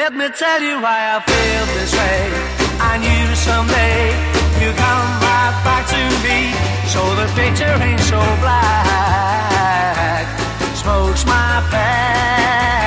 Let me tell you why I feel this way. I knew someday you'd come right back to me, so the picture ain't so black. Smoke's my path.